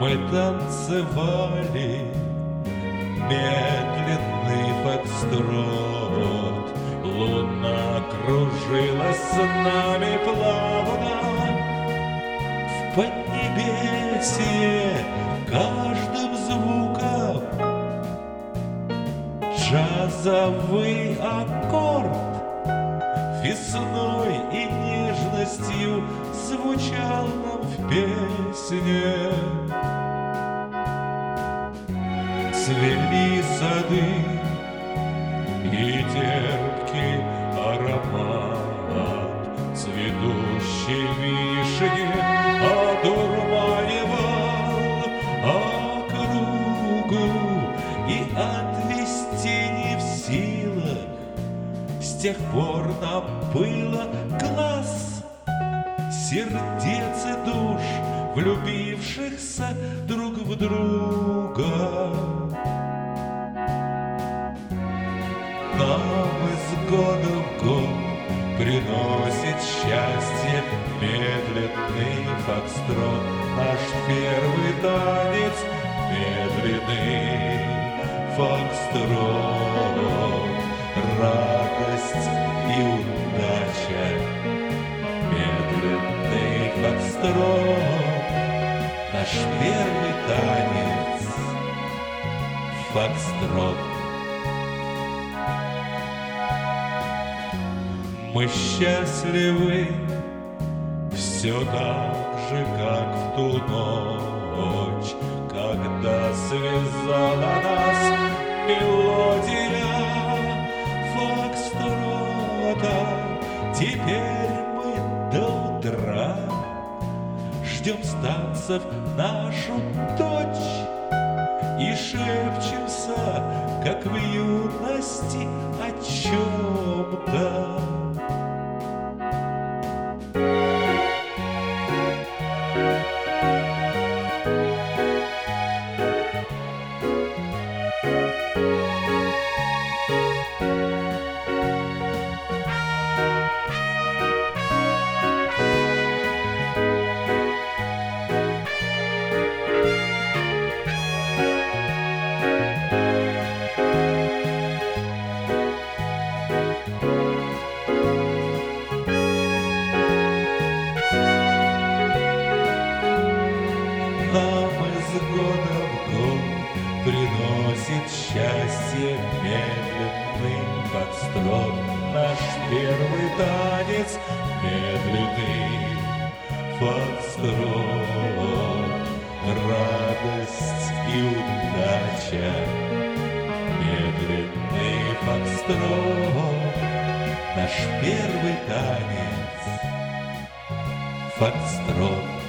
Мы танцевали медленный фокстрот. Луна кружилась с нами плавно в поднебесье каждым звуком. Джазовый аккорд весной и нежностью звучал нам в песне. Цвели сады и терпкий аромат цветущей вишни одурманивал округу, и отвести не в силах с тех пор нам было глаз сердец и душ, влюбившихся друг в друга. Нам из года в год приносит счастье медленный фокстрот. Наш первый танец медленный фокстрот. Радость и удача медленный фокстрот. Наш первый танец фокстрот. Мы счастливы все так же, как в ту ночь, когда связала нас мелодия фокстрота. Теперь мы до утра ждем с танцев нашу дочь и шепчемся, как в юности, о чем-то. Года в год приносит счастье медленный фокстрот. Наш первый танец медленный фокстрот. Радость и удача медленный фокстрот. Наш первый танец фокстрот.